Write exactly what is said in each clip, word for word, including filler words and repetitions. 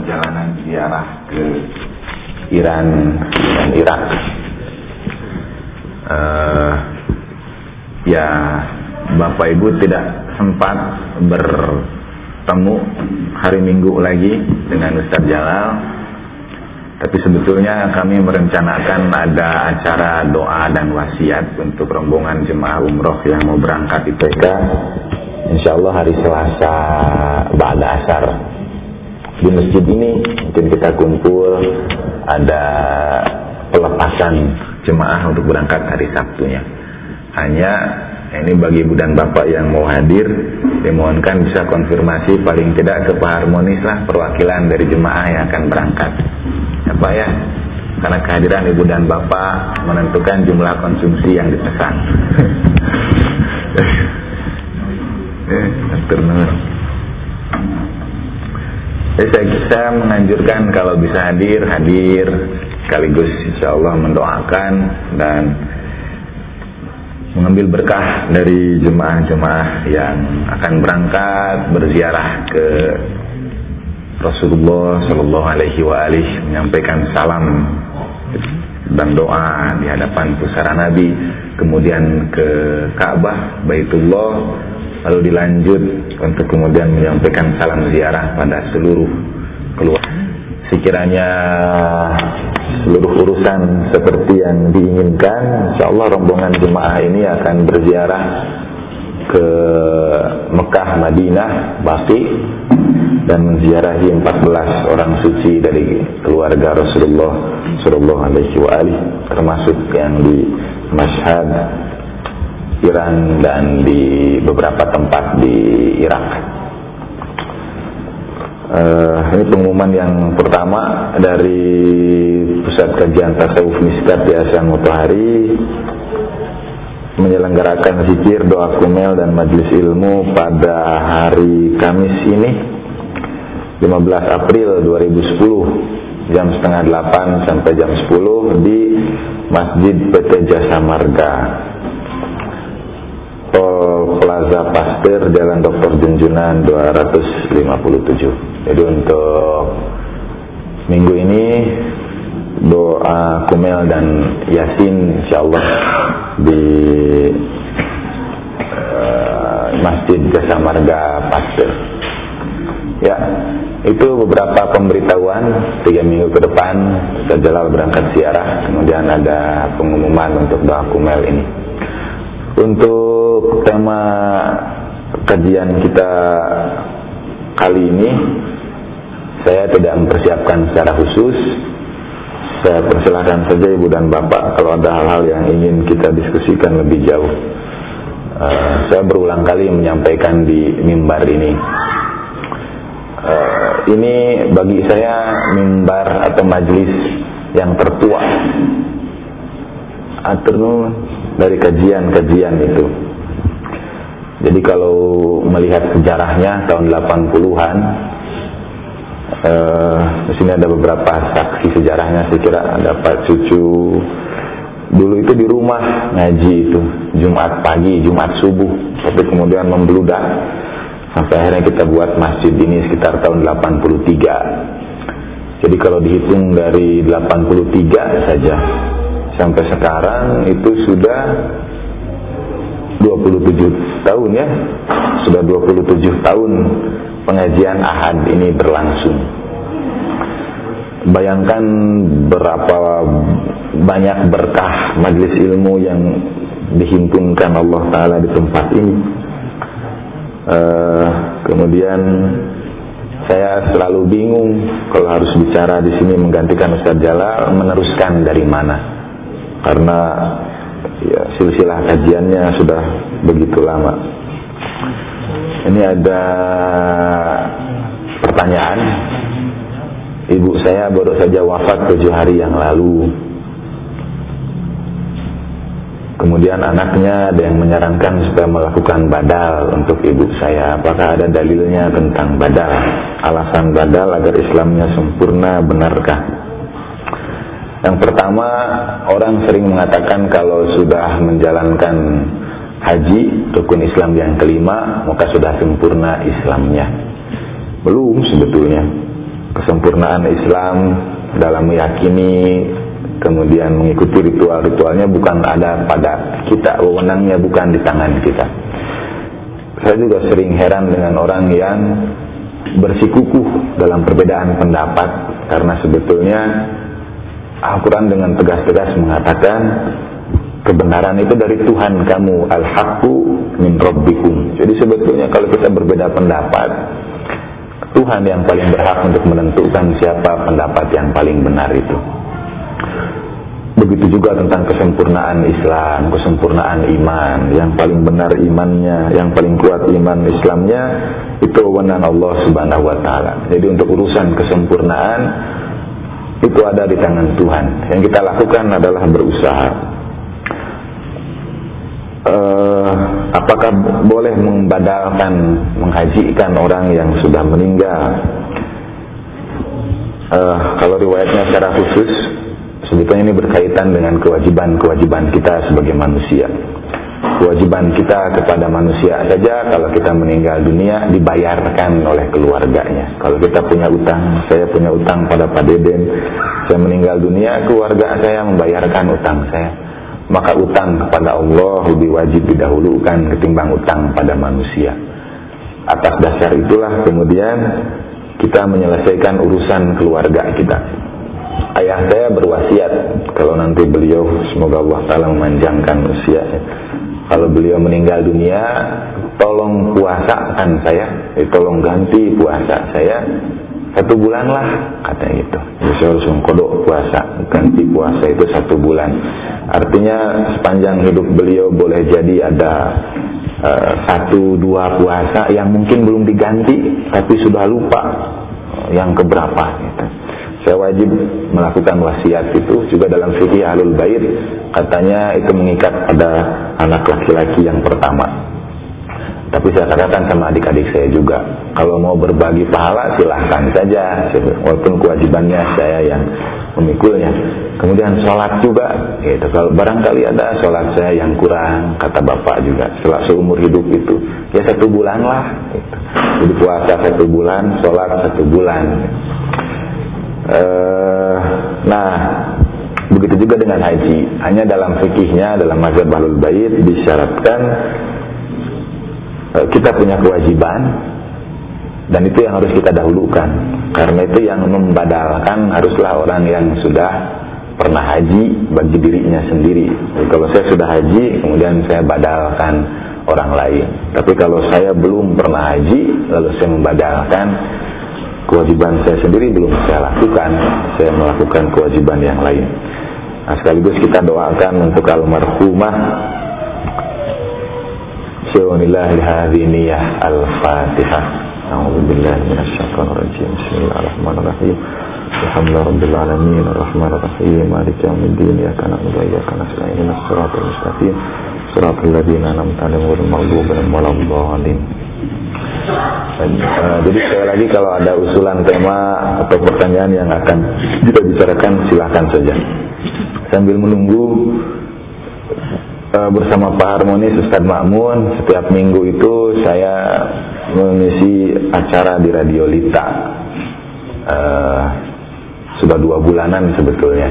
perjalanan ziarah ke Iran dan Irak. Uh, ya, Bapak Ibu tidak sempat bertemu hari Minggu lagi dengan Ustaz Jalal, tapi sebetulnya kami merencanakan ada acara doa dan wasiat untuk rombongan jemaah umroh yang mau berangkat di P K. Insya Allah hari Selasa ba'da asar di masjid ini mungkin kita kumpul, ada pelepasan jemaah untuk berangkat hari Sabtunya. Hanya ini bagi ibu dan bapak yang mau hadir, dimohonkan bisa konfirmasi paling tidak ke Pak Harmonis lah, perwakilan dari jemaah yang akan berangkat. Apa ya? Karena kehadiran ibu dan bapak menentukan jumlah konsumsi yang dipesan. Eh, terdengar. Jadi saya, saya menganjurkan kalau bisa hadir, hadir sekaligus insya Allah mendoakan dan mengambil berkah dari jemaah-jemaah yang akan berangkat berziarah ke Rasulullah Shallallahu Alaihi Wasallam, menyampaikan salam dan doa di hadapan pusara Nabi, kemudian ke Ka'bah, Baitullah, lalu dilanjut untuk kemudian menyampaikan salam ziarah pada seluruh keluarga. Sekiranya seluruh urusan seperti yang diinginkan, insya Allah rombongan jemaah ini akan berziarah ke Mekah, Madinah, Baqi, dan menziarahi empat belas orang suci dari keluarga Rasulullah Sallallahu Alaihi Wasallam, termasuk yang di Mashhad, Iran, dan di beberapa tempat di Irak. Uh, ini pengumuman yang pertama dari Pusat Kajian Tasawuf Miskat Yayasan Mutahari menyelenggarakan zikir, doa kumel, dan majelis ilmu pada hari Kamis ini lima belas April dua ribu sepuluh jam setengah delapan sampai jam sepuluh di Masjid P T Jasa Marga, Tol Plaza Pasteur, Jalan Doktor Junjunan dua ratus lima puluh tujuh. Jadi untuk minggu ini doa kumel dan yasin insyaallah di uh, Masjid Jasa Marga Pasteur. Ya, itu beberapa pemberitahuan tiga minggu ke depan Ustaz Jalal berangkat ziarah, kemudian ada pengumuman untuk doa kumel ini. Untuk tema kajian kita kali ini, saya tidak mempersiapkan secara khusus. Saya persilahkan saja ibu dan bapak kalau ada hal-hal yang ingin kita diskusikan lebih jauh. Uh, saya berulang kali menyampaikan di mimbar ini. Uh, ini bagi saya mimbar atau majlis yang tertua atau dari kajian-kajian itu. Jadi kalau melihat sejarahnya tahun delapan puluhan, uh, di sini ada beberapa saksi sejarahnya. Saya kira ada Pak Cucu dulu itu di rumah ngaji itu Jumat pagi, Jumat subuh, tapi kemudian membludak sampai akhirnya kita buat masjid ini sekitar tahun delapan puluh tiga. Jadi kalau dihitung dari delapan puluh tiga saja sampai sekarang itu sudah dua puluh tujuh tahun ya. Sudah dua puluh tujuh tahun pengajian Ahad ini berlangsung. Bayangkan berapa banyak berkah majelis ilmu yang dihimpunkan Allah Ta'ala di tempat ini. Uh, kemudian saya selalu bingung kalau harus bicara di sini menggantikan Ustaz Jalal, meneruskan dari mana? Karena ya, silsilah kajiannya sudah begitu lama. Ini ada pertanyaan. Ibu saya baru saja wafat tujuh hari yang lalu. Kemudian anaknya ada yang menyarankan supaya melakukan badal untuk ibu saya. Apakah ada dalilnya tentang badal? Alasan badal agar Islamnya sempurna, benarkah? Yang pertama, orang sering mengatakan kalau sudah menjalankan haji, rukun Islam yang kelima, maka sudah sempurna Islamnya. Belum sebetulnya. kesempurnaan Islam dalam meyakini kemudian mengikuti ritual-ritualnya bukan ada pada kita, wewenangnya bukan di tangan kita. Saya juga sering heran dengan orang yang bersikukuh dalam perbedaan pendapat, karena sebetulnya Al-Quran dengan tegas-tegas mengatakan kebenaran itu dari Tuhan kamu, al-haqqu min rabbikum. Jadi sebetulnya kalau kita berbeda pendapat, Tuhan yang paling berhak untuk menentukan siapa pendapat yang paling benar itu. Begitu juga tentang kesempurnaan Islam, kesempurnaan iman. Yang paling benar imannya, yang paling kuat iman Islamnya, itu wewenang Allah Subhanahu wa taala. Jadi untuk urusan kesempurnaan itu ada di tangan Tuhan. Yang kita lakukan adalah berusaha. Uh, apakah boleh membadalkan, menghajikan orang yang sudah meninggal? Uh, kalau riwayatnya secara khusus, sebetulnya ini berkaitan dengan kewajiban-kewajiban kita sebagai manusia. Kewajiban kita kepada manusia saja, kalau kita meninggal dunia dibayarkan oleh keluarganya. Kalau kita punya utang, saya punya utang pada Pak Deden, saya meninggal dunia, keluarga saya membayarkan utang saya. Maka utang kepada Allah lebih wajib didahulukan ketimbang utang pada manusia. Atas dasar itulah kemudian kita menyelesaikan urusan keluarga kita. Ayah saya berwasiat, kalau nanti beliau, semoga Allah Ta'ala memanjangkan usianya, kalau beliau meninggal dunia, tolong puasakan saya, eh, tolong ganti puasa saya satu bulan lah, katanya gitu. Jadi saya harus mengkodok puasa, ganti puasa itu satu bulan. Artinya sepanjang hidup beliau boleh jadi ada uh, satu dua puasa yang mungkin belum diganti, tapi sudah lupa yang keberapa gitu. Saya wajib melakukan wasiat itu. Juga dalam fikih Ahlul Bait katanya itu mengikat pada anak laki-laki yang pertama. Tapi saya katakan sama adik-adik saya juga, kalau mau berbagi pahala silahkan saja, walaupun kewajibannya saya yang memikulnya. Kemudian sholat juga, gitu. Kalau barangkali ada sholat saya yang kurang, kata bapak juga, setelah seumur hidup itu, ya satu bulan lah. Gitu. Jadi puasa satu bulan, sholat satu bulan. Uh, nah, begitu juga dengan haji. Hanya dalam fikihnya, dalam mazhab Ahlul Bait disyaratkan kita punya kewajiban, dan itu yang harus kita dahulukan. Karena itu yang membadalkan haruslah orang yang sudah pernah haji bagi dirinya sendiri. Jadi kalau saya sudah haji, kemudian saya badalkan orang lain. Tapi kalau saya belum pernah haji, lalu saya membadalkan, kewajiban saya sendiri belum saya lakukan, saya melakukan kewajiban yang lain. Nah, sekaligus kita doakan untuk almarhumah Syawanillahi hadhiniyah al-Fatihah. A'udzubillahi minasyaitonir rajim. Bismillahirrahmanirrahim. Alhamdulillahirabbil alamin arrahmanir rahim maliki yaumiddin iyyaka na'budu wa iyyaka nasta'in ihdinas siratal mustaqim siratal ladzina an'amta 'alaihim ghairil maghdubi 'alaihim waladdallin. Jadi sekali lagi kalau ada usulan tema atau pertanyaan yang akan kita bicarakan, silakan saja. Sambil menunggu bersama Pak Harmonis, Ustadz Ma'mun, setiap minggu itu saya mengisi acara di Radio Lita. Uh, sudah dua bulanan sebetulnya.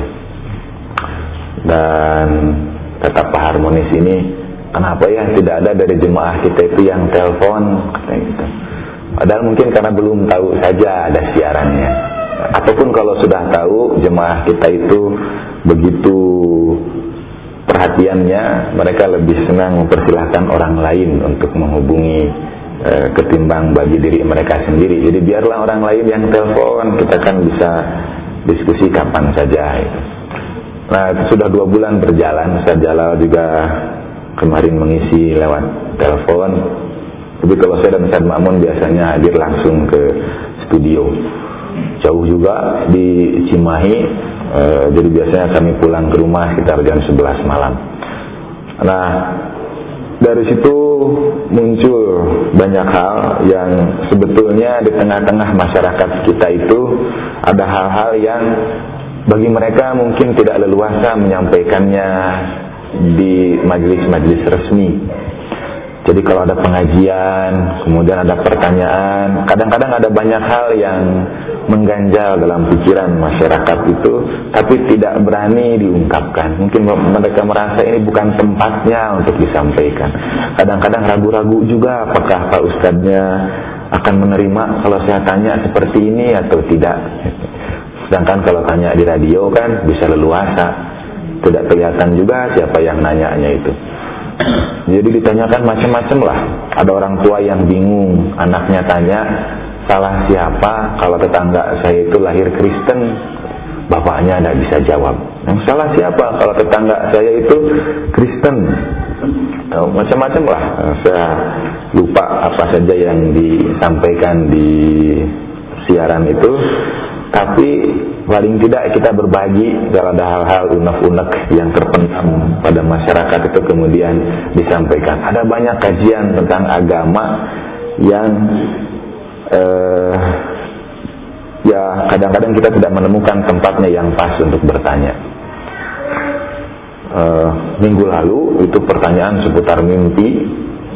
Dan kata Pak Harmonis ini, kenapa ya tidak ada dari jemaah kita itu yang telepon, katanya gitu. Padahal mungkin karena belum tahu saja ada siarannya. Ataupun kalau sudah tahu, jemaah kita itu begitu perhatiannya, mereka lebih senang mempersilahkan orang lain untuk menghubungi e, ketimbang bagi diri mereka sendiri. Jadi biarlah orang lain yang telepon, kita kan bisa diskusi kapan saja. Gitu. Nah, sudah dua bulan berjalan, Ustaz Jalal juga kemarin mengisi lewat telepon. Tapi kalau saya dan Ustaz Ma'mun biasanya hadir langsung ke studio. Jauh juga di Cimahi. Uh, jadi biasanya kami pulang ke rumah sekitar jam sebelas malam. Nah, dari situ muncul banyak hal yang sebetulnya di tengah-tengah masyarakat kita itu ada hal-hal yang bagi mereka mungkin tidak leluasa menyampaikannya di majelis-majelis resmi. Jadi kalau ada pengajian, kemudian ada pertanyaan, kadang-kadang ada banyak hal yang mengganjal dalam pikiran masyarakat itu, tapi tidak berani diungkapkan. Mungkin mereka merasa ini bukan tempatnya untuk disampaikan. Kadang-kadang ragu-ragu juga apakah Pak Ustadznya akan menerima kalau saya tanya seperti ini atau tidak. Sedangkan kalau tanya di radio kan bisa leluasa, tidak kelihatan juga siapa yang nanyanya itu. Jadi ditanyakan macam-macam lah. Ada orang tua yang bingung, anaknya tanya, salah siapa kalau tetangga saya itu lahir Kristen? Bapaknya tidak bisa jawab. Yang salah siapa kalau tetangga saya itu Kristen? Oh, macam-macam lah. Saya lupa apa saja yang disampaikan di siaran itu. Tapi paling tidak kita berbagi kalau ada hal-hal unek-unek yang terpendam pada masyarakat itu kemudian disampaikan. Ada banyak kajian tentang agama yang eh, ya kadang-kadang kita tidak menemukan tempatnya yang pas untuk bertanya. Eh, minggu lalu itu pertanyaan seputar mimpi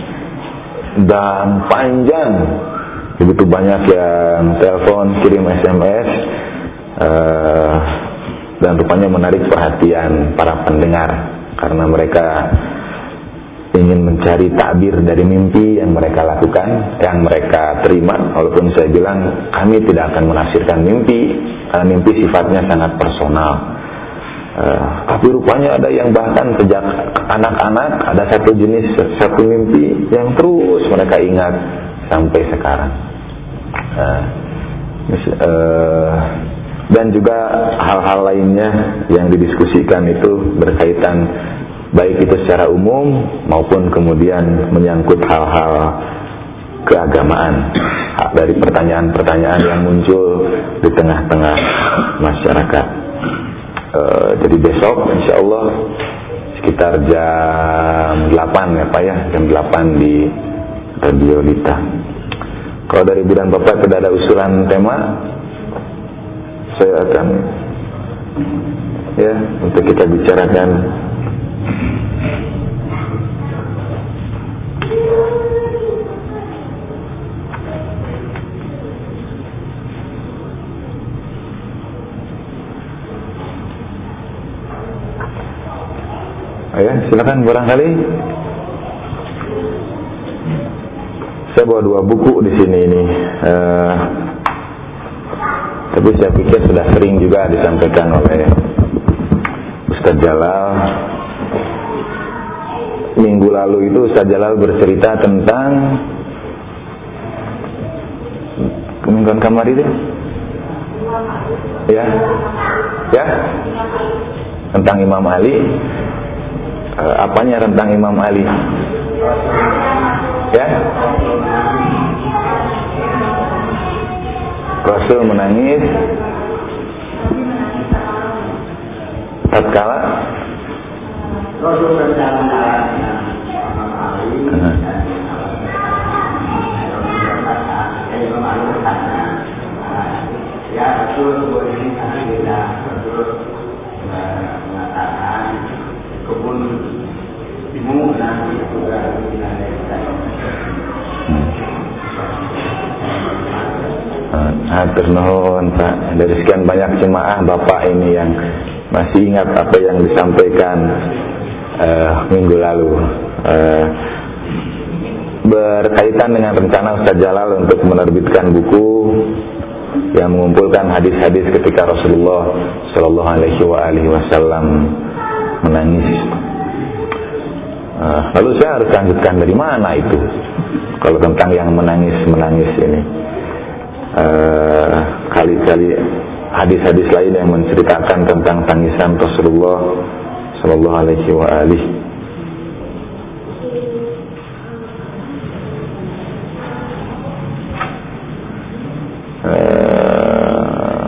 dan panjang. Begitu banyak yang telepon, kirim S M S, uh, dan rupanya menarik perhatian para pendengar karena mereka ingin mencari takbir dari mimpi yang mereka lakukan, yang mereka terima. Walaupun saya bilang kami tidak akan menafsirkan mimpi karena mimpi sifatnya sangat personal. Uh, tapi rupanya ada yang bahkan sejak anak-anak ada satu jenis satu mimpi yang terus mereka ingat sampai sekarang. Uh, uh, dan juga hal-hal lainnya yang didiskusikan itu berkaitan baik itu secara umum maupun kemudian menyangkut hal-hal keagamaan dari pertanyaan-pertanyaan yang muncul di tengah-tengah masyarakat. Uh, jadi besok insyaallah sekitar jam delapan ya Pak ya, jam delapan di Radio Lita. Kalau dari Ibu dan Bapak tidak ada usulan tema, saya akan ya untuk kita bicarakan. Ya, silakan barangkali. Saya bawa dua buku di sini ini, uh, tapi saya pikir sudah sering juga disampaikan oleh Ustaz Jalal. Minggu lalu itu Ustaz Jalal bercerita tentang kemingguan kamar itu, ya, ya, tentang Imam Ali. Uh, apanya tentang Imam Ali? Ya, Rasul menangis tatkala Rasul sedang ya Rasul boleh tidak Rasul mengatakan kebun timun nanti juga hatur nuhun Pak. Dari sekian banyak jemaah Bapak ini yang masih ingat apa yang disampaikan uh, minggu lalu uh, berkaitan dengan rencana Ustaz Jalal untuk menerbitkan buku yang mengumpulkan hadis-hadis ketika Rasulullah Shallallahu Alaihi Wasallam menangis. Uh, lalu saya harus lanjutkan dari mana itu? Kalau tentang yang menangis-menangis ini. Uh, kali-kali hadis-hadis lain yang menceritakan tentang tangisan Rasulullah Sallallahu Alaihi Wasallam. Uh,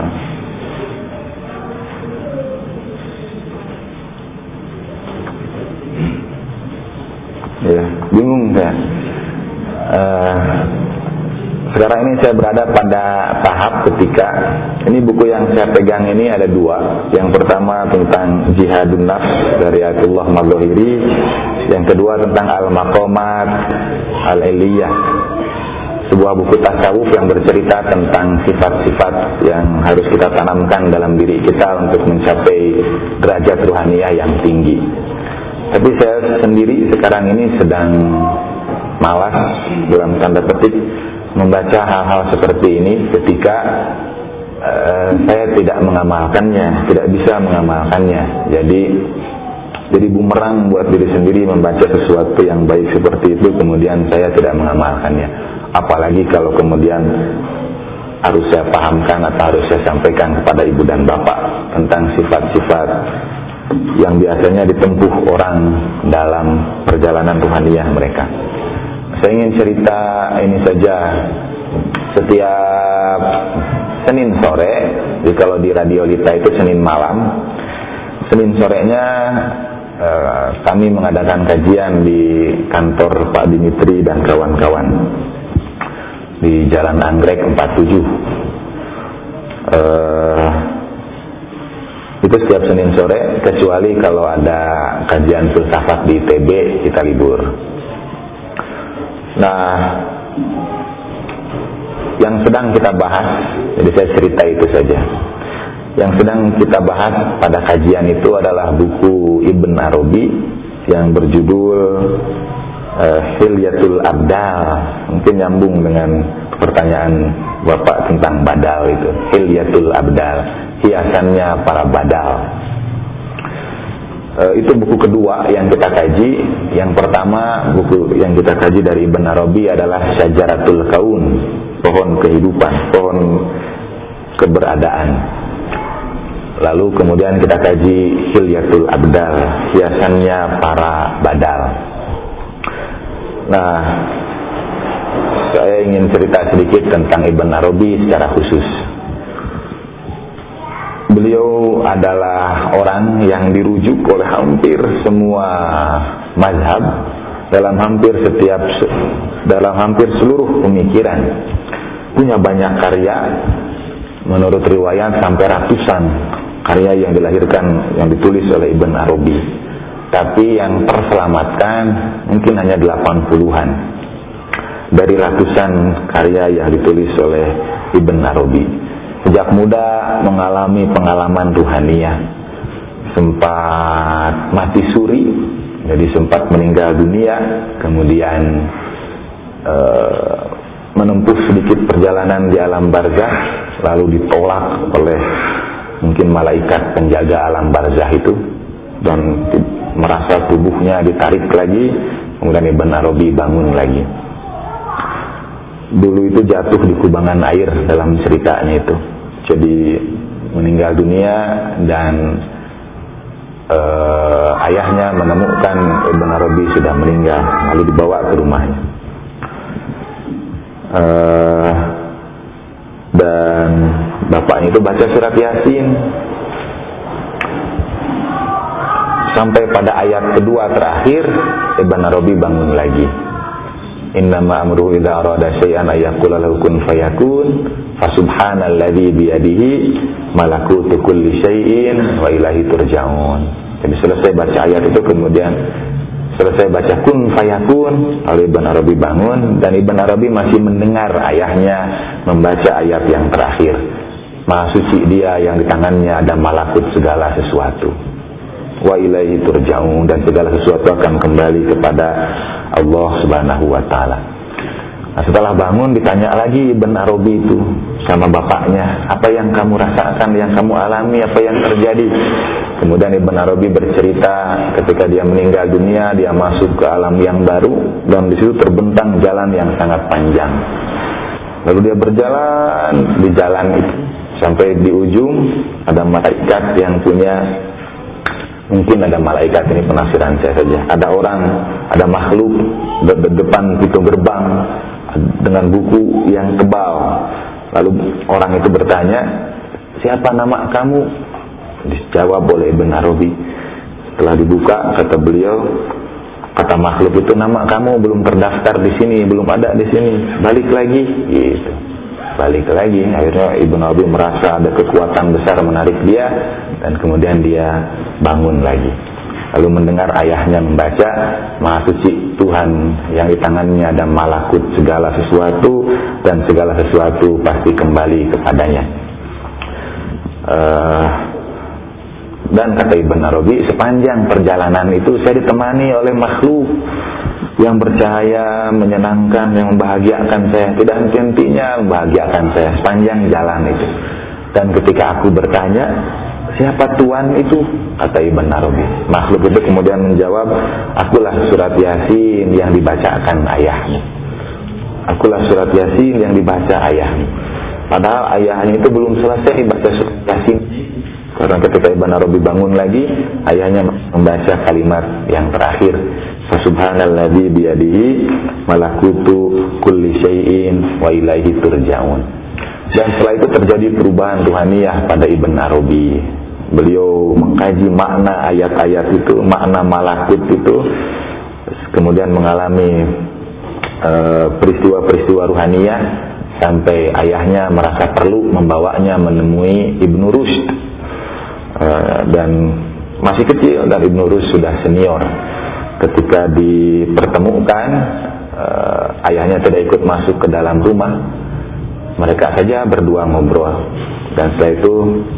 ya, bingung kan? Uh, Sekarang ini saya berada pada tahap Ketika ini buku yang saya pegang ini ada dua. Yang pertama tentang Jihadun Nafs dari Ayatullah Madzohiri, yang kedua tentang Al-Maqamat Al-Iliyah, sebuah buku tasawuf yang bercerita tentang sifat-sifat yang harus kita tanamkan dalam diri kita untuk mencapai derajat ruhaniyah yang tinggi. Tapi saya sendiri sekarang ini sedang malas dalam tanda petik membaca hal-hal seperti ini ketika uh, saya tidak mengamalkannya, tidak bisa mengamalkannya. Jadi jadi bumerang buat diri sendiri membaca sesuatu yang baik seperti itu, kemudian saya tidak mengamalkannya. Apalagi kalau kemudian harus saya pahamkan atau harus saya sampaikan kepada ibu dan bapak tentang sifat-sifat yang biasanya ditempuh orang dalam perjalanan ruhaniyah mereka. Saya ingin cerita ini saja. Setiap Senin sore, jadi kalau di Radio Lita itu Senin malam, Senin sorenya eh, kami mengadakan kajian di kantor Pak Dimitri dan kawan-kawan di Jalan Anggrek empat puluh tujuh. Eh, itu setiap Senin sore, kecuali kalau ada kajian filsafat di I T B kita libur. Nah, yang sedang kita bahas, jadi saya cerita itu saja. Yang sedang kita bahas pada kajian itu adalah buku Ibn Arabi yang berjudul uh, Hilyatul Abdal. Mungkin nyambung dengan pertanyaan Bapak tentang badal itu. Hilyatul Abdal, hiasannya para badal. Uh, itu buku kedua yang kita kaji. Yang pertama buku yang kita kaji dari Ibn Arabi adalah Syajaratul Kaun, pohon kehidupan, pohon keberadaan. Lalu kemudian kita kaji Hilyatul Abdal, hiasannya para badal. Nah, saya ingin cerita sedikit tentang Ibn Arabi secara khusus. Beliau adalah orang yang dirujuk oleh hampir semua mazhab dalam hampir setiap dalam hampir seluruh pemikiran. Punya banyak karya, menurut riwayat sampai ratusan karya yang dilahirkan, yang ditulis oleh Ibn Arabi. Tapi yang terselamatkan mungkin hanya delapan puluhan dari ratusan karya yang ditulis oleh Ibn Arabi. Sejak muda mengalami pengalaman ruhaniyah, sempat mati suri, jadi sempat meninggal dunia, kemudian uh, menempuh sedikit perjalanan di alam barzah, lalu ditolak oleh mungkin malaikat penjaga alam barzah itu, dan merasa tubuhnya ditarik lagi, kemudian Ibn Arabi bangun lagi. Dulu itu jatuh di kubangan air dalam ceritanya itu, jadi meninggal dunia dan uh, ayahnya menemukan Ibn Arabi sudah meninggal, lalu dibawa ke rumahnya. Uh, dan bapaknya itu baca surat Yasin sampai pada ayat kedua terakhir. Ibn Arabi bangun lagi. Innama amruhu idza arada syai'an ayyaqula lahu kun fayakun fasubhanalladzi biyadihi malakutu kulli syai'in wa ilaihi turja'un. Jadi selesai baca ayat itu, kemudian selesai baca kun fayakun, lalu Ibn Arabi bangun, dan Ibn Arabi masih mendengar ayahnya membaca ayat yang terakhir. Maha suci dia yang di tangannya ada malakut segala sesuatu. Wa ilaihi turja'un, dan segala sesuatu akan kembali kepada Allah Subhanahu wa taala. Nah, setelah bangun ditanya lagi Ibn Arabi itu sama bapaknya, apa yang kamu rasakan, yang kamu alami, apa yang terjadi? Kemudian Ibn Arabi bercerita ketika dia meninggal dunia, dia masuk ke alam yang baru, dan di situ terbentang jalan yang sangat panjang. Lalu dia berjalan di jalan itu sampai di ujung ada malaikat yang punya, mungkin ada malaikat, ini penafsiran saya saja, ada orang, ada makhluk di depan pintu gerbang dengan buku yang tebal. Lalu orang itu bertanya, siapa nama kamu? Dijawab oleh Ibn Arabi. Setelah dibuka, kata beliau, kata makhluk itu, nama kamu belum terdaftar di sini, belum ada di sini, balik lagi, gitu. balik lagi. Akhirnya Ibn Arabi merasa ada kekuatan besar menarik dia, dan kemudian dia bangun lagi. Lalu mendengar ayahnya membaca, Maha Suci Tuhan yang di tangannya ada malakut segala sesuatu, dan segala sesuatu pasti kembali kepadanya. Uh, dan kata Ibn Arabi, sepanjang perjalanan itu saya ditemani oleh makhluk yang bercahaya, menyenangkan, yang membahagiakan saya, tidak henti-hentinya membahagiakan saya sepanjang jalan itu. Dan ketika aku bertanya, siapa Tuhan itu? Kata Ibn Arabi. Makhluk itu kemudian menjawab, akulah surat Yasin yang dibacakan ayahmu. Akulah surat Yasin yang dibaca ayahmu. Padahal ayahnya itu belum selesai baca surat Yasin. Karena ketika Ibn Arabi bangun lagi, ayahnya membaca kalimat yang terakhir, Subhanalladzi biyadihi malakutu kulli syai'in wa ilaihi turja'un. Dan setelah itu terjadi perubahan ruhaniyah pada Ibn Arabi. Beliau mengkaji makna ayat-ayat itu, makna malakut itu, kemudian mengalami uh, peristiwa-peristiwa ruhaniyah sampai ayahnya merasa perlu membawanya menemui Ibn Rushd. Uh, dan masih kecil, dan Ibn Rushd sudah senior. Ketika dipertemukan, uh, ayahnya tidak ikut masuk ke dalam rumah. Mereka saja berdua ngobrol, dan setelah itu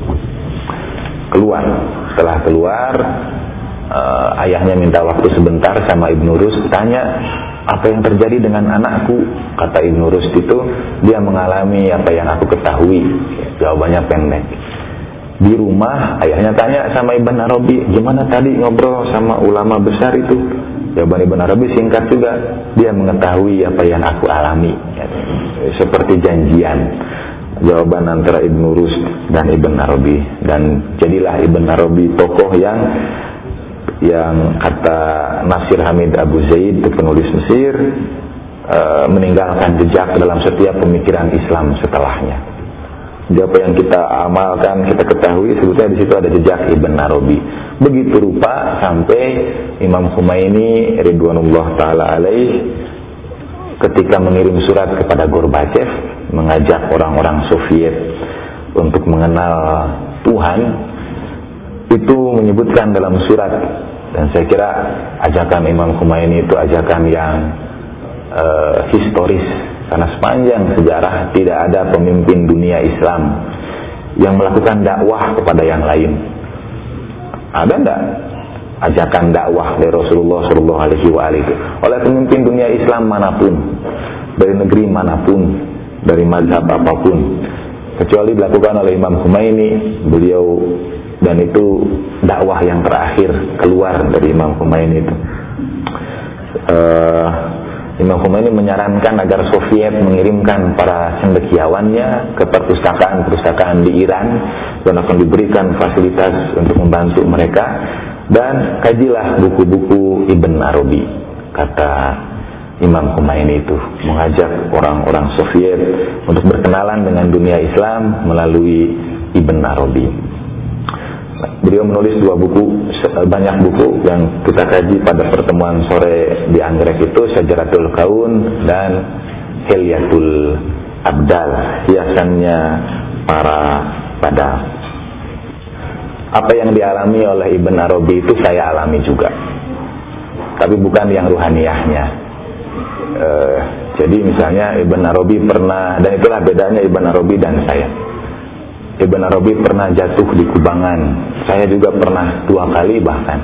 keluar. Setelah keluar, uh, ayahnya minta waktu sebentar sama Ibn Rushd, tanya apa yang terjadi dengan anakku. Kata Ibn Rushd itu, dia mengalami apa yang aku ketahui. Jawabannya pendek. Di rumah ayahnya tanya sama Ibn Arabi, gimana tadi ngobrol sama ulama besar itu? Jawaban Ibn Arabi singkat juga, dia mengetahui apa yang aku alami, seperti janjian. Jawaban antara Ibn Rushd dan Ibn Arabi. Dan jadilah Ibn Arabi tokoh yang yang kata Nasir Hamid Abu Zaid, penulis Mesir, uh, meninggalkan jejak dalam setiap pemikiran Islam setelahnya. Jadi apa yang kita amalkan, kita ketahui, sebetulnya di situ ada jejak Ibn Arabi. Begitu rupa sampai Imam Khomeini Ridwanullah Ta'ala alaih ketika mengirim surat kepada Gorbachev, mengajak orang-orang Soviet untuk mengenal Tuhan, itu menyebutkan dalam surat, dan saya kira ajakan Imam Khomeini itu ajakan yang uh, historis. Karena sepanjang sejarah tidak ada pemimpin dunia Islam yang melakukan dakwah kepada yang lain. Ada enggak ajakan dakwah dari Rasulullah shallallahu alaihi wasallam oleh pemimpin dunia Islam manapun, dari negeri manapun, dari mazhab apapun, kecuali dilakukan oleh Imam Khomeini. Beliau, dan itu dakwah yang terakhir keluar dari Imam Khomeini itu. Uh, Imam Khomeini menyarankan agar Soviet mengirimkan para cendekiawannya ke perpustakaan-perpustakaan di Iran, dan akan diberikan fasilitas untuk membantu mereka, dan kajilah buku-buku Ibn Arabi. Kata Imam Khomeini itu mengajak orang-orang Soviet untuk berkenalan dengan dunia Islam melalui Ibn Arabi. Beliau menulis dua buku, banyak buku yang kita kaji pada pertemuan sore di Anggrek itu, Syajaratul Kaun dan Hilyatul Abdal, hiasannya para pada. Apa yang dialami oleh Ibn Arabi itu saya alami juga, tapi bukan yang ruhaniyahnya. E, jadi misalnya Ibn Arabi pernah, dan itulah bedanya Ibn Arabi dan saya. Ibn Arabi pernah jatuh di kubangan, saya juga pernah dua kali bahkan.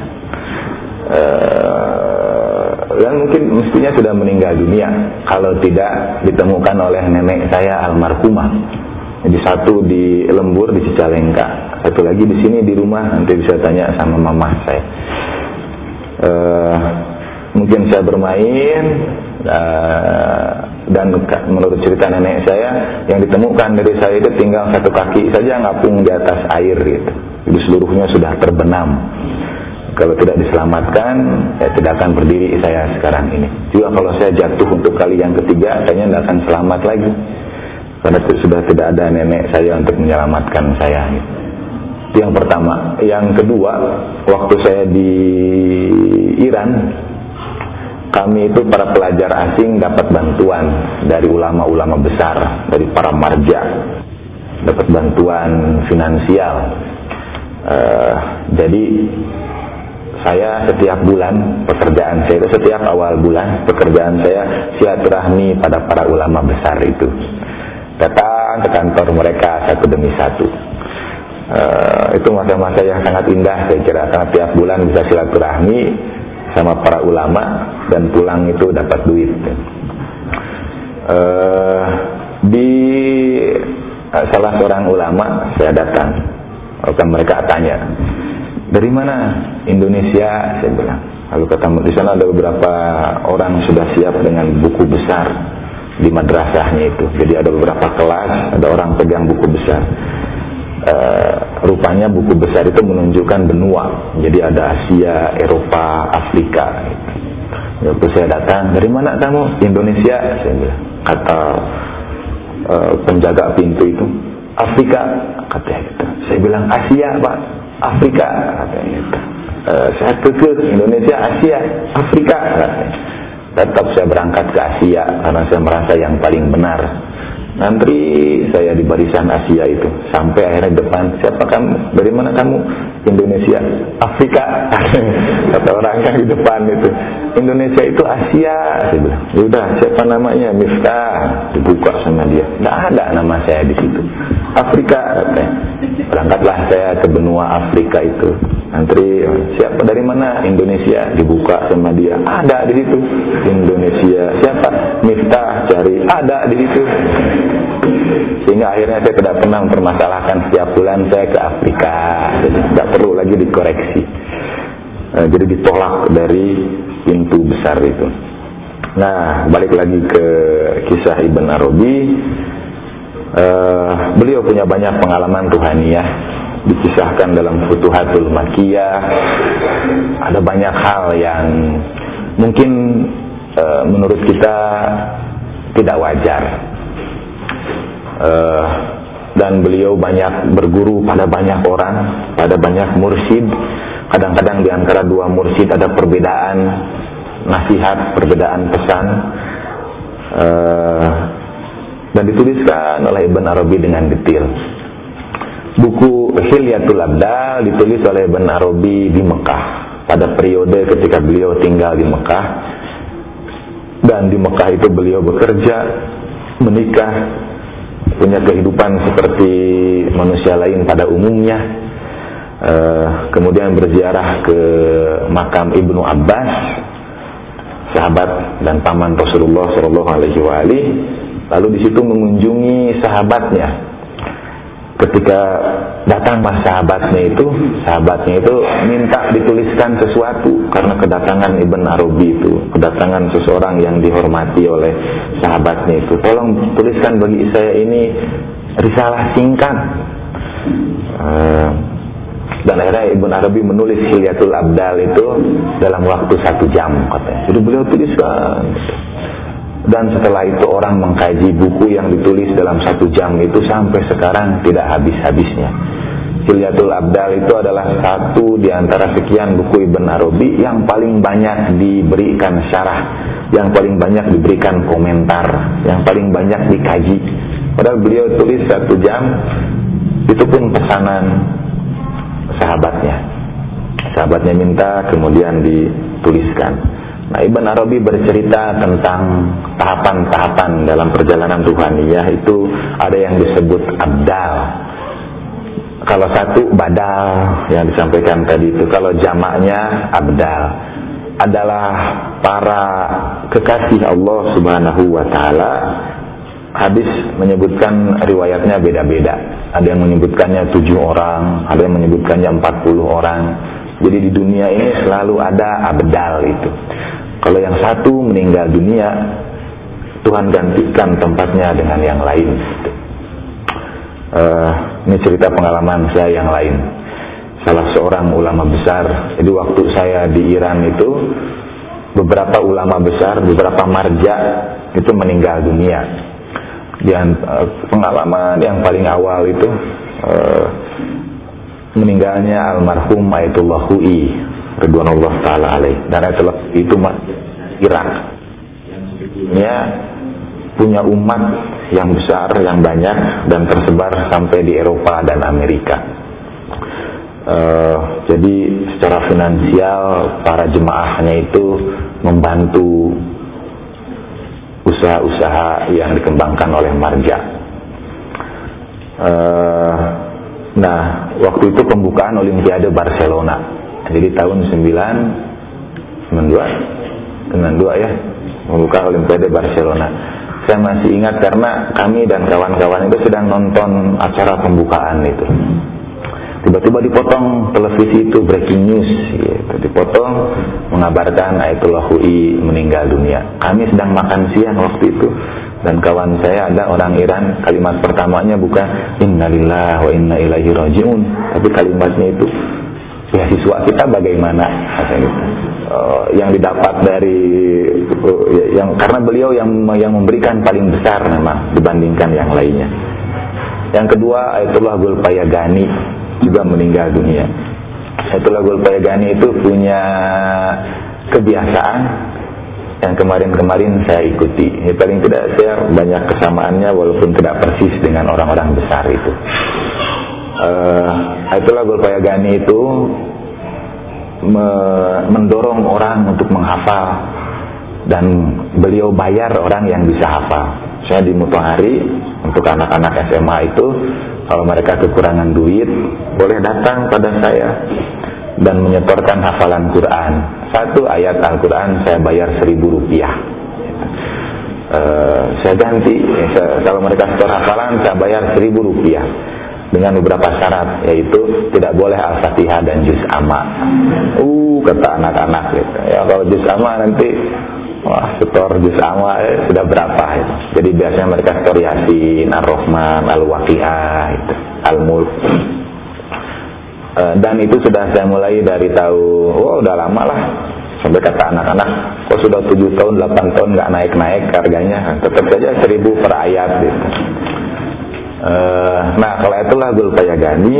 Uh, dan mungkin mestinya sudah meninggal dunia kalau tidak ditemukan oleh nenek saya almarhumah. Jadi satu di Lembur di Cicalengka, satu lagi di sini di rumah, nanti bisa tanya sama mama saya. Uh, mungkin saya bermain. Uh, dan menurut cerita nenek saya, yang ditemukan dari saya itu tinggal satu kaki saja ngapung di atas air gitu. Jadi seluruhnya sudah terbenam. Kalau tidak diselamatkan, ya tidak akan berdiri saya sekarang ini. Juga kalau saya jatuh untuk kali yang ketiga, kayaknya tidak akan selamat lagi, karena sudah tidak ada nenek saya untuk menyelamatkan saya gitu. Itu yang pertama. Yang kedua, waktu saya di Iran, kami itu para pelajar asing dapat bantuan dari ulama-ulama besar, dari para marja, dapat bantuan finansial. Uh, jadi saya setiap bulan, pekerjaan saya itu setiap awal bulan, pekerjaan saya silaturahmi pada para ulama besar itu. Datang ke kantor mereka satu demi satu. Uh, itu masa-masa yang sangat indah saya kira, karena tiap bulan bisa silaturahmi sama para ulama dan pulang itu dapat duit. Uh, di uh, salah seorang ulama saya datang, akan mereka tanya, dari mana? Indonesia, saya bilang. Lalu kata, di sana ada beberapa orang sudah siap dengan buku besar di madrasahnya itu. Jadi ada beberapa kelas, ada orang pegang buku besar. Uh, rupanya buku besar itu menunjukkan benua. Jadi ada Asia, Eropa, Afrika. Waktu saya datang, dari mana kamu? Indonesia, saya bilang. Kata uh, penjaga pintu itu, Afrika, katanya gitu. Saya bilang Asia, Pak. Afrika, katanya gitu. Uh, saya kekeh Indonesia, Asia, Afrika, katanya. Tetap saya berangkat ke Asia karena saya merasa yang paling benar. Ngantri saya di barisan Asia itu sampai akhirnya depan, siapa kamu? Dari mana kamu? Indonesia. Afrika, kata orang yang di depan itu. Indonesia itu Asia, saya bilang. Yaudah, siapa namanya? Miftah. Dibuka sama dia, nggak ada nama saya di situ. Afrika, katanya. Berangkatlah saya ke benua Afrika itu. Antri, siapa dari mana? Indonesia. Dibuka sama dia, ada di situ. Indonesia. Siapa? Miftah. Cari, ada di situ. Sehingga akhirnya saya tidak pernah mempermasalahkan setiap bulan saya ke Afrika. Jadi tidak perlu lagi dikoreksi. Nah, jadi ditolak dari pintu besar itu. Nah, balik lagi ke kisah Ibn Arabi. Uh, beliau punya banyak pengalaman ruhaniyah, dikisahkan dalam Futuhatul Makkiyah. Ada banyak hal yang mungkin uh, menurut kita tidak wajar. Uh, dan beliau banyak berguru pada banyak orang, pada banyak mursyid. Kadang-kadang di antara dua mursyid ada perbedaan nasihat, perbedaan pesan. Uh, dan dituliskan oleh Ibn Arabi dengan detail. Buku Hilyatul Abdal ditulis oleh Ibn Arabi di Mekah pada periode ketika beliau tinggal di Mekah. Dan di Mekah itu beliau bekerja, menikah, punya kehidupan seperti manusia lain pada umumnya. uh, Kemudian berziarah ke makam Ibnu Abbas, sahabat dan paman Rasulullah Shallallahu Alaihi Wasallam. Lalu di situ mengunjungi sahabatnya. Ketika datanglah sahabatnya itu, sahabatnya itu minta dituliskan sesuatu karena kedatangan Ibn Arabi itu, kedatangan seseorang yang dihormati oleh sahabatnya itu. Tolong tuliskan bagi saya ini risalah singkat. Uh, dan akhirnya Ibn Arabi menulis Hilyatul Abdal itu dalam waktu satu jam katanya. Jadi beliau tuliskan. Dan setelah itu orang mengkaji buku yang ditulis dalam satu jam itu sampai sekarang tidak habis-habisnya. Hilyatul Abdal itu adalah satu di antara sekian buku Ibn Arabi yang paling banyak diberikan syarah, yang paling banyak diberikan komentar, yang paling banyak dikaji. Padahal beliau tulis satu jam, itu pun pesanan sahabatnya. Sahabatnya minta, kemudian dituliskan. Nah, Ibn Arabi bercerita tentang tahapan-tahapan dalam perjalanan ruhaniyah itu. Ada yang disebut abdal. Kalau satu badal yang disampaikan tadi itu. Kalau jamaknya abdal adalah para kekasih Allah Subhanahu wa taala. Hadis menyebutkan riwayatnya beda-beda. Ada yang menyebutkannya tujuh orang, ada yang menyebutkannya empat puluh orang. Jadi di dunia ini selalu ada abdal itu. Kalau yang satu meninggal dunia, Tuhan gantikan tempatnya dengan yang lain. Uh, ini cerita pengalaman saya yang lain. Salah seorang ulama besar. Jadi waktu saya di Iran itu, beberapa ulama besar, beberapa marja itu meninggal dunia. Dan uh, pengalaman yang paling awal itu uh, meninggalnya almarhum Ayatullah Hui Ridwanullah Ta'ala alaih. Dan itu, itu Irak. Ya, punya umat yang besar, yang banyak, dan tersebar sampai di Eropa dan Amerika. Uh, jadi secara finansial para jemaahnya itu membantu usaha-usaha yang dikembangkan oleh Marja. Uh, nah, waktu itu pembukaan Olimpiade Barcelona. Jadi tahun sembilan sembilan dua ya, pembukaan Olimpiade Barcelona. Saya masih ingat karena kami dan kawan-kawan itu sedang nonton acara pembukaan itu. Tiba-tiba dipotong televisi itu, breaking news gitu. Dipotong mengabarkan Ayatullah Hui meninggal dunia. Kami sedang makan siang waktu itu, dan kawan saya ada orang Iran, kalimat pertamanya bukan innalillahi wa inna ilaihi rajiun, tapi kalimatnya itu, beasiswa kita bagaimana, katanya gitu. Uh, yang didapat dari uh, yang karena beliau yang yang memberikan paling besar memang dibandingkan yang lainnya. Yang kedua, Ayatullah Gulpayagani juga meninggal dunia. Ayatullah Gulpayagani itu punya kebiasaan yang kemarin-kemarin saya ikuti. Ya, paling tidak saya banyak kesamaannya walaupun tidak persis dengan orang-orang besar itu. Uh, Ayatullah Gulpayagani itu me- mendorong orang untuk menghafal, dan beliau bayar orang yang bisa hafal. Saya di Mutahari untuk anak-anak S M A itu, kalau mereka kekurangan duit boleh datang pada saya dan menyetorkan hafalan Quran. Satu ayat Al-Quran saya bayar seribu rupiah. Uh, saya ganti, saya, kalau mereka setor hafalan saya bayar seribu rupiah dengan beberapa syarat, yaitu tidak boleh Al-Fatihah dan Juz Amma. Uh, kata anak-anak gitu. Ya kalau Juz Amma nanti, wah setor Juz Amma eh, sudah berapa itu. Jadi biasanya mereka setor Yasin, Ar-Rahman, Al-Waqi'ah, itu, Al-Mulk. Uh, dan itu sudah saya mulai dari tahun, oh udah lama lah. Sampai kata anak-anak, kok sudah tujuh tahun, delapan tahun nggak naik-naik harganya, tetap saja seribu per ayat gitu. Uh, nah kalau itulah Gulpayagani,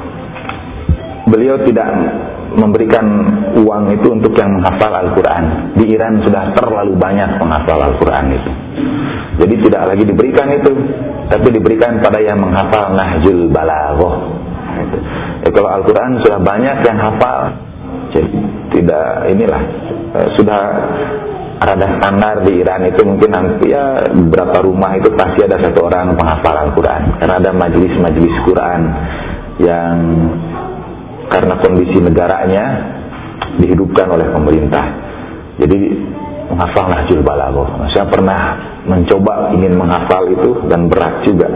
beliau tidak memberikan uang itu untuk yang menghafal Al-Quran. Di Iran sudah terlalu banyak menghafal Al-Quran itu. Jadi tidak lagi diberikan itu, tapi diberikan pada yang menghafal Nahjul Balaghah. Ya, kalau Al-Quran sudah banyak yang hafal, jadi tidak inilah uh, sudah rada standar di Iran itu, mungkin nanti ya beberapa rumah itu pasti ada satu orang penghafal Al-Quran, karena ada majelis-majelis Quran yang karena kondisi negaranya dihidupkan oleh pemerintah. Jadi menghafal Nahjul Balaghah. Saya pernah mencoba ingin menghafal itu dan berat juga.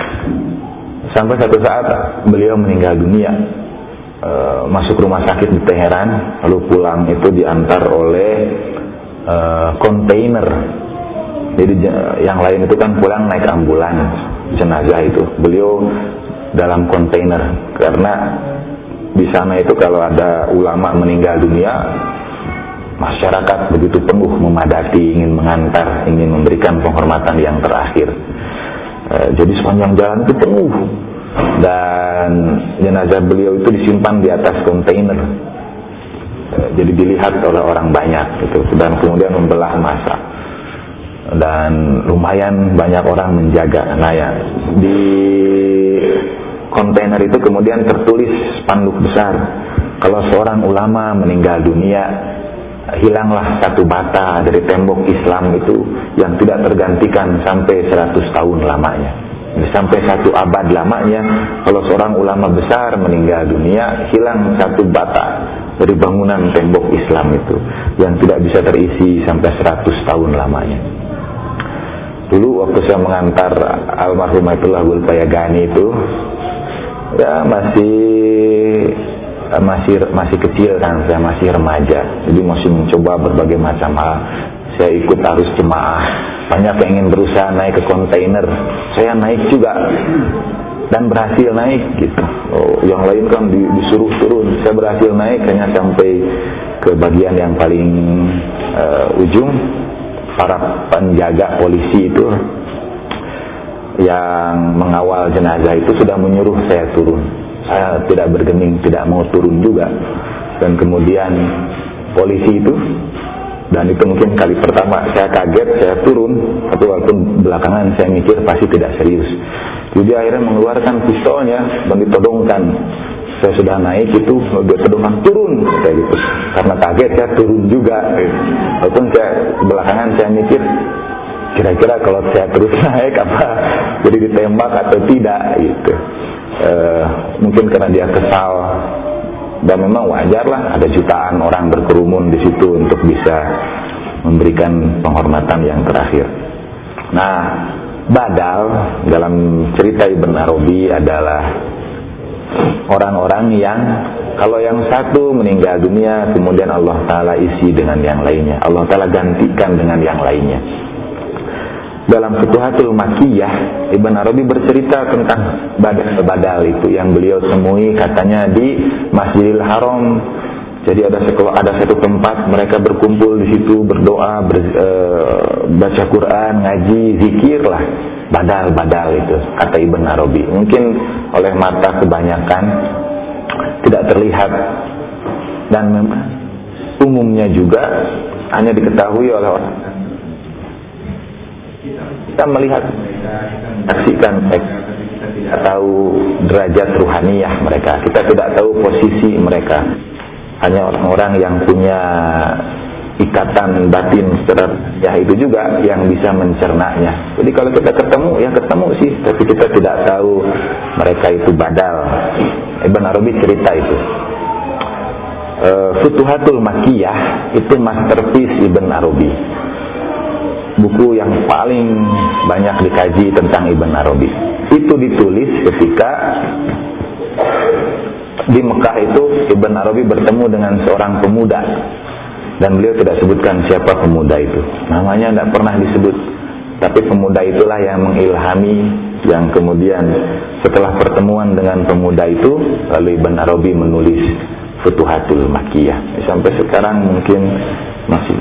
Sampai satu saat beliau meninggal dunia, e, masuk rumah sakit di Teheran, lalu pulang itu diantar oleh e, kontainer. Jadi yang lain itu kan pulang naik ambulans jenazah itu. Beliau dalam kontainer, karena di sana itu kalau ada ulama meninggal dunia, masyarakat begitu penuh memadati, ingin mengantar, ingin memberikan penghormatan yang terakhir. E, jadi sepanjang jalan itu penuh, dan jenazah beliau itu disimpan di atas kontainer. E, jadi dilihat oleh orang banyak gitu, dan kemudian membelah massa, dan lumayan banyak orang menjaga. Nah ya, di kontainer itu kemudian tertulis spanduk besar, kalau seorang ulama meninggal dunia, hilanglah satu bata dari tembok Islam itu yang tidak tergantikan sampai seratus tahun lamanya. Sampai satu abad lamanya, kalau seorang ulama besar meninggal dunia, hilang satu bata dari bangunan tembok Islam itu yang tidak bisa terisi sampai seratus tahun lamanya. Dulu waktu saya mengantar almarhum Ayatullah Gulpayagani itu, ya masih masih masih kecil kan, saya masih remaja, jadi masih mencoba berbagai macam hal. Saya ikut arus jemaah, banyak yang ingin berusaha naik ke kontainer, saya naik juga dan berhasil naik gitu. Oh, yang lain kan disuruh turun, saya berhasil naik hanya sampai ke bagian yang paling uh, ujung. Para penjaga polisi itu yang mengawal jenazah itu sudah menyuruh saya turun. Saya tidak bergeming, tidak mau turun juga. Dan kemudian polisi itu Dan itu mungkin kali pertama saya kaget, saya turun, tapi walaupun belakangan saya mikir pasti tidak serius. Jadi akhirnya mengeluarkan pistolnya dan ditodongkan. Saya sudah naik itu, dia todongkan, turun, kayak gitu. Karena kaget saya turun juga. Walaupun saya belakangan saya mikir, kira-kira kalau saya terus naik apa jadi ditembak atau tidak gitu. E, mungkin karena dia kesal. Dan memang wajar lah, ada jutaan orang berkerumun di situ untuk bisa memberikan penghormatan yang terakhir. Nah, badal dalam cerita Ibn Arabi adalah orang-orang yang kalau yang satu meninggal dunia, kemudian Allah Ta'ala isi dengan yang lainnya, Allah Ta'ala gantikan dengan yang lainnya. Dalam Futuhatul Makkiyah, Ibn Arabi bercerita tentang badal-badal itu yang beliau temui katanya di Masjidil Haram. Jadi ada sekolah, ada satu tempat mereka berkumpul di situ berdoa, ber, e, baca Quran, ngaji, zikir lah. Badal-badal itu kata Ibn Arabi. Mungkin oleh mata kebanyakan tidak terlihat dan memang umumnya juga hanya diketahui oleh orang. Kita melihat, saksikan mereka, kita tidak tahu derajat ruhaniyah mereka, kita tidak tahu posisi mereka. Hanya orang-orang yang punya ikatan batin secara ya itu juga yang bisa mencernanya. Jadi kalau kita ketemu, ya ketemu sih, tapi kita tidak tahu mereka itu badal. Ibn Arabi cerita itu. E, Futuhatul Makkiyah itu masterpiece Ibn Arabi. Buku yang paling banyak dikaji tentang Ibn Arabi. Itu ditulis ketika di Mekah itu Ibn Arabi bertemu dengan seorang pemuda, dan beliau tidak sebutkan siapa pemuda itu, namanya tidak pernah disebut. Tapi pemuda itulah yang mengilhami, yang kemudian setelah pertemuan dengan pemuda itu, lalu Ibn Arabi menulis Futuhatul Makkiyah. Sampai sekarang mungkin masih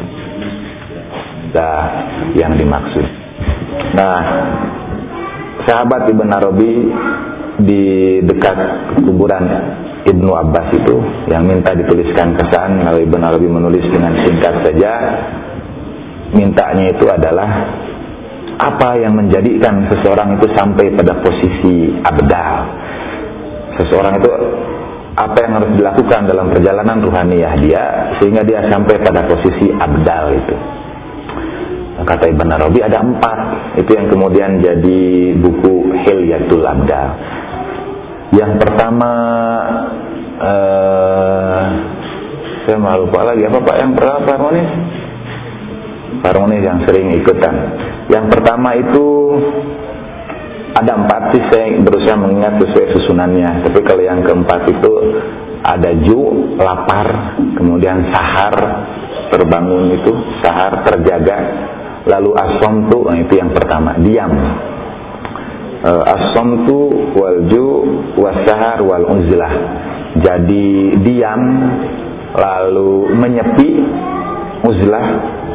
yang dimaksud. Nah, sahabat Ibn Arabi di dekat kuburan Ibnu Abbas itu yang minta dituliskan kesan, lalu Ibn Arabi menulis dengan singkat saja. Mintanya itu adalah apa yang menjadikan seseorang itu sampai pada posisi abdal. Seseorang itu apa yang harus dilakukan dalam perjalanan ruhaniyah dia sehingga dia sampai pada posisi abdal itu. Kata Ibn Arabi ada empat. Itu yang kemudian jadi buku Hilyatul Abdal. Yang pertama uh, saya malu lupa lagi apa Pak yang pertama Pak Harmonis? Pak Harmonis yang sering ikutan. Yang pertama itu ada empat sih, saya berusaha mengingat sesuai susunannya. Tapi kalau yang keempat itu ada ju, lapar, kemudian sahar, terbangun itu, sahar, terjaga. Lalu as-somtu, nah itu yang pertama, diam. Uh, as-somtu wal ju was-sahar wal uzlah. Jadi diam, lalu menyepi, uzlah,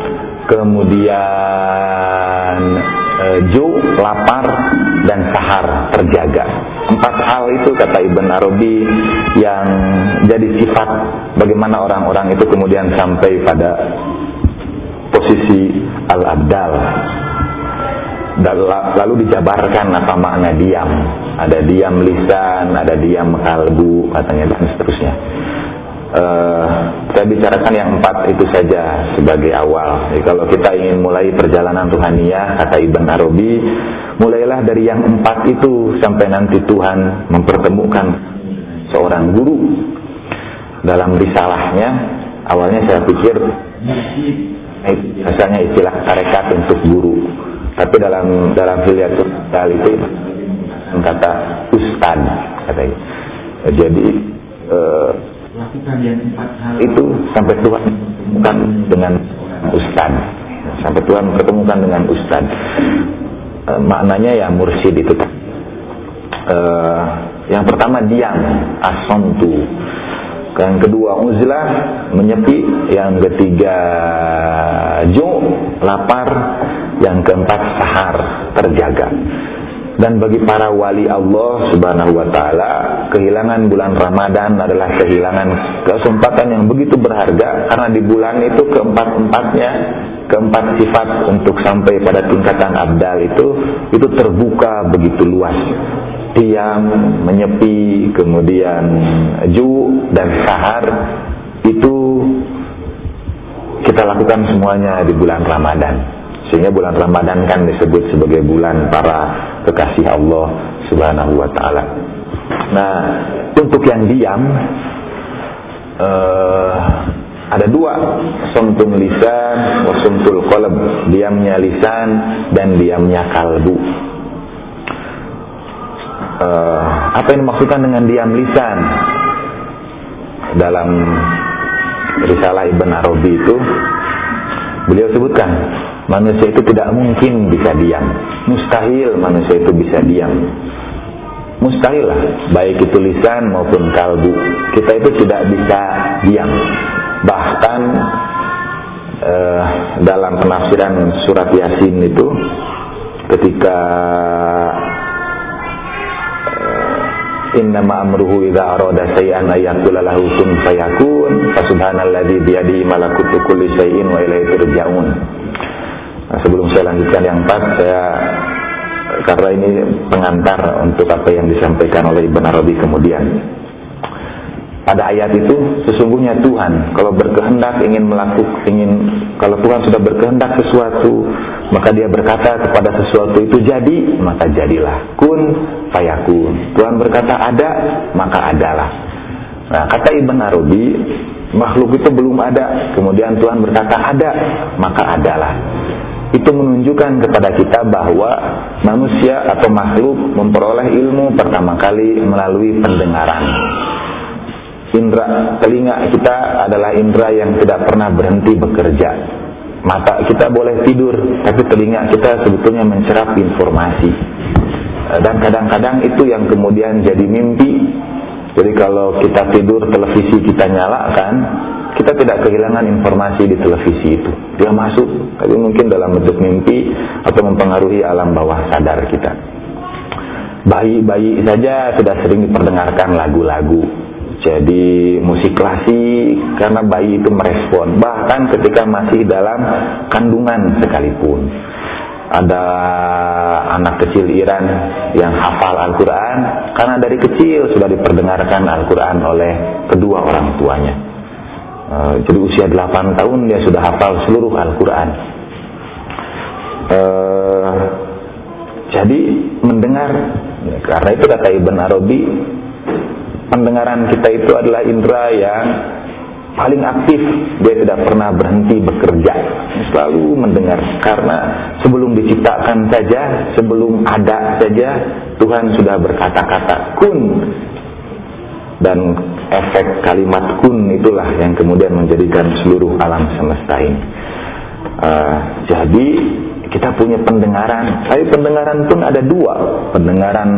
kemudian uh, ju, lapar, dan sahar, terjaga. Empat hal itu kata Ibn Arabi yang jadi sifat bagaimana orang-orang itu kemudian sampai pada posisi al-abdal. Lalu dijabarkan apa makna diam. Ada diam lisan, ada diam kalbu, katanya, dan seterusnya. uh, Saya bicarakan yang empat itu saja sebagai awal. Jadi kalau kita ingin mulai perjalanan ruhaniyah, kata Ibn Arabi, mulailah dari yang empat itu sampai nanti Tuhan mempertemukan seorang guru. Dalam risalahnya, awalnya saya pikir biasanya istilah tarekat untuk guru, tapi dalam dalam Hilyatul Abdal itu kata ustad, katanya. Jadi eh, itu sampai Tuhan mempertemukan dengan ustad, sampai Tuhan mempertemukan dengan ustad. Eh, maknanya ya mursyid itu. Eh, yang pertama diam, as-somtu. Yang kedua uzlah, menyepi. Yang ketiga ju, lapar. Yang keempat sahar, terjaga. Dan bagi para wali Allah Subhanahu wa taala, kehilangan bulan Ramadan adalah kehilangan kesempatan yang begitu berharga, karena di bulan itu keempat-empatnya, keempat sifat untuk sampai pada tingkatan abdal itu itu terbuka begitu luas. Diam, menyepi, kemudian ju dan sahar, itu kita lakukan semuanya di bulan Ramadan. Sehingga bulan Ramadan kan disebut sebagai bulan para kekasih Allah Subhanahu wa taala. Nah, untuk yang diam uh, ada dua, sumtul lisan wa sumtul qalb, diamnya lisan dan diamnya kalbu. Uh, apa yang dimaksudkan dengan diam lisan? Dalam Risalah Ibn Arabi itu beliau sebutkan, manusia itu tidak mungkin bisa diam. Mustahil manusia itu bisa diam. Mustahil lah, baik itu lisan maupun kalbu. Kita itu tidak bisa diam. Bahkan eh, dalam penafsiran surat Yasin itu, ketika innama amruhu idza arada shay'an ayaqula lahu kun fayakun fasubhanalladzi biyadihi malakutu kulli shay'in wa ilaihi turja'un. Nah, sebelum saya lanjutkan yang empat, saya karena ini pengantar untuk apa yang disampaikan oleh Ibn Arabi kemudian. Pada ayat itu sesungguhnya Tuhan kalau berkehendak ingin melakukan ingin kalau Tuhan sudah berkehendak sesuatu, maka Dia berkata kepada sesuatu itu jadi, maka jadilah. Kun fayakun. Tuhan berkata ada, maka adalah. Nah, kata Ibn Arabi, makhluk itu belum ada, kemudian Tuhan berkata ada, maka adalah. Itu menunjukkan kepada kita bahwa manusia atau makhluk memperoleh ilmu pertama kali melalui pendengaran. Indra telinga kita adalah indra yang tidak pernah berhenti bekerja. Mata kita boleh tidur, tapi telinga kita sebetulnya mencerap informasi. Dan kadang-kadang itu yang kemudian jadi mimpi. Jadi kalau kita tidur, televisi kita nyalakan, kita tidak kehilangan informasi di televisi itu. Dia masuk, tapi mungkin dalam bentuk mimpi atau mempengaruhi alam bawah sadar kita. Bayi-bayi saja sudah sering diperdengarkan lagu-lagu. Jadi musik klasik, karena bayi itu merespon. Bahkan ketika masih dalam kandungan sekalipun. Ada anak kecil Iran yang hafal Al-Quran, karena dari kecil sudah diperdengarkan Al-Quran oleh kedua orang tuanya. Uh, jadi usia delapan tahun dia sudah hafal seluruh Al-Quran. Uh, jadi mendengar, karena itu kata Ibn Arabi, pendengaran kita itu adalah indera yang paling aktif. Dia tidak pernah berhenti bekerja, selalu mendengar. Karena sebelum diciptakan saja, sebelum ada saja, Tuhan sudah berkata-kata kun. Dan efek kalimat kun itulah yang kemudian menjadikan seluruh alam semesta ini. uh, Jadi kita punya pendengaran. Tapi pendengaran pun ada dua. Pendengaran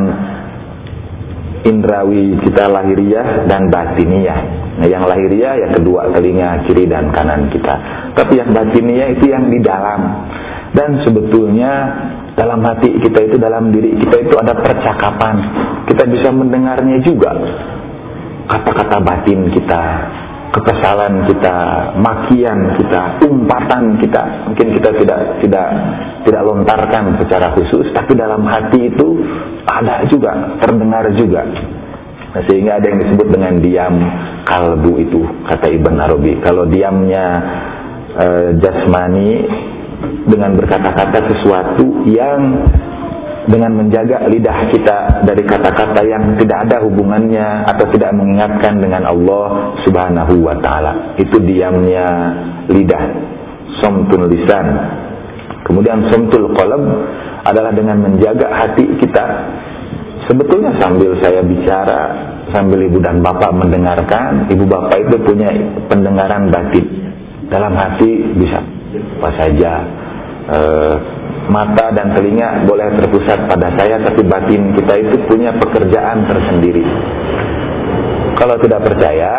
indrawi kita lahiriah dan batiniyah. Nah, yang lahiriah ya kedua telinga kiri dan kanan kita. Tapi yang batiniyah itu yang di dalam. Dan sebetulnya dalam hati kita itu, dalam diri kita itu ada percakapan. Kita bisa mendengarnya juga. Kata-kata batin kita, kekesalan kita, makian kita, umpatan kita. Mungkin kita tidak tidak tidak lontarkan secara khusus, tapi dalam hati itu ada juga, terdengar juga. Nah, sehingga ada yang disebut dengan diam kalbu itu, kata Ibn Arabi. Kalau diamnya e, jasmani dengan berkata-kata sesuatu yang dengan menjaga lidah kita dari kata-kata yang tidak ada hubungannya atau tidak mengingatkan dengan Allah Subhanahu wa taala. Itu diamnya lidah, somtul lisan. Kemudian somtul qalb adalah dengan menjaga hati kita. Sebetulnya sambil saya bicara, sambil ibu dan bapak mendengarkan, ibu bapak itu punya pendengaran batin. Dalam hati bisa apa saja. E, mata dan telinga boleh terpusat pada saya, tapi batin kita itu punya pekerjaan tersendiri. Kalau tidak percaya,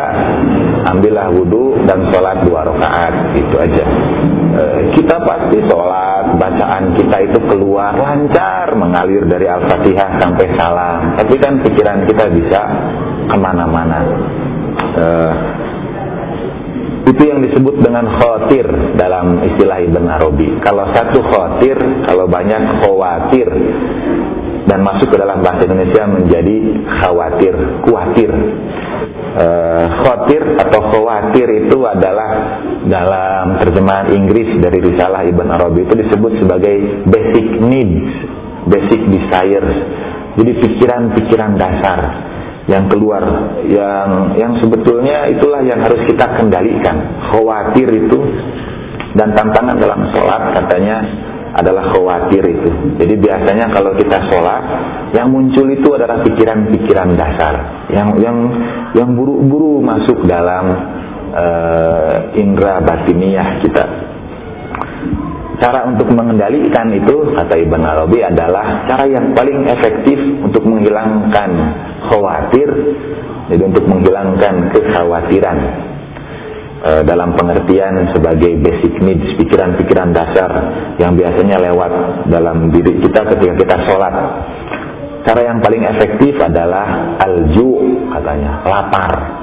ambillah wudu dan sholat dua rakaat, itu aja. E, kita pasti sholat sholat, bacaan kita itu keluar lancar, mengalir dari Al-Fatihah sampai salam. Tapi kan pikiran kita bisa kemana-mana. Uh, itu yang disebut dengan khotir dalam istilah Ibn Arabi. Kalau satu khotir, kalau banyak khawatir, dan masuk ke dalam bahasa Indonesia menjadi khawatir, kuatir. Uh, khotir atau khawatir itu adalah dalam terjemahan Inggris dari Risalah Ibn Arabi itu disebut sebagai basic needs, basic desires. Jadi pikiran-pikiran dasar yang keluar, yang yang sebetulnya itulah yang harus kita kendalikan. Khawatir itu, dan tantangan dalam sholat katanya adalah khawatir itu. Jadi biasanya kalau kita sholat, yang muncul itu adalah pikiran-pikiran dasar, yang yang yang buru-buru masuk dalam uh, indera batiniyah kita. Cara untuk mengendalikan itu, kata Ibn Arabi, adalah cara yang paling efektif untuk menghilangkan khawatir, jadi untuk menghilangkan kekhawatiran. E, dalam pengertian sebagai basic needs, pikiran-pikiran dasar yang biasanya lewat dalam diri kita ketika kita sholat. Cara yang paling efektif adalah al-ju', katanya, lapar.